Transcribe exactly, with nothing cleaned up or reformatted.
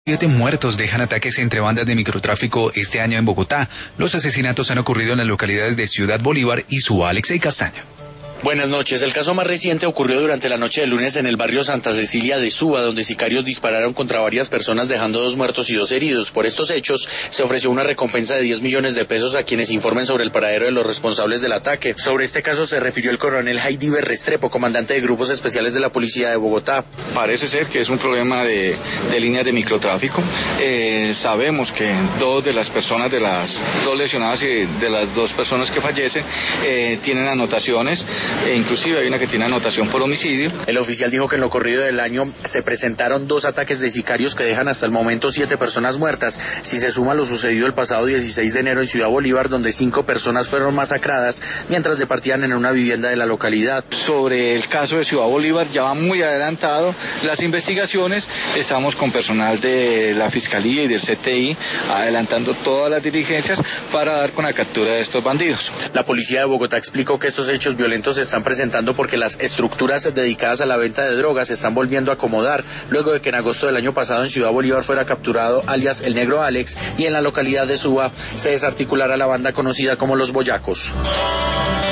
Siete muertos dejan ataques entre bandas de microtráfico este año en Bogotá. Los asesinatos han ocurrido en las localidades de Ciudad Bolívar y Suba. Alexei Castaño. Buenas noches. El caso más reciente ocurrió durante la noche del lunes en el barrio Santa Cecilia de Suba, donde sicarios dispararon contra varias personas dejando dos muertos y dos heridos. Por estos hechos se ofreció una recompensa de diez millones de pesos a quienes informen sobre el paradero de los responsables del ataque. Sobre este caso se refirió el coronel Heidiver Restrepo, comandante de grupos especiales de la policía de Bogotá. Parece ser que es un problema de, de líneas de microtráfico. Eh, sabemos que dos de las personas, de las dos lesionadas y de las dos personas que fallecen, eh, tienen anotaciones. E inclusive hay una que tiene anotación por homicidio. El oficial dijo que en lo corrido del año se presentaron dos ataques de sicarios que dejan hasta el momento siete personas muertas. Si se suma lo sucedido el pasado dieciséis de enero en Ciudad Bolívar, donde cinco personas fueron masacradas mientras departían en una vivienda de la localidad. Sobre el caso de Ciudad Bolívar ya va muy adelantado las investigaciones. Estamos con personal de la Fiscalía y del C T I adelantando todas las diligencias para dar con la captura de estos bandidos. La policía de Bogotá explicó que estos hechos violentos se están presentando porque las estructuras dedicadas a la venta de drogas se están volviendo a acomodar luego de que en agosto del año pasado en Ciudad Bolívar fuera capturado alias el Negro Alex y en la localidad de Suba se desarticulara la banda conocida como Los Boyacos.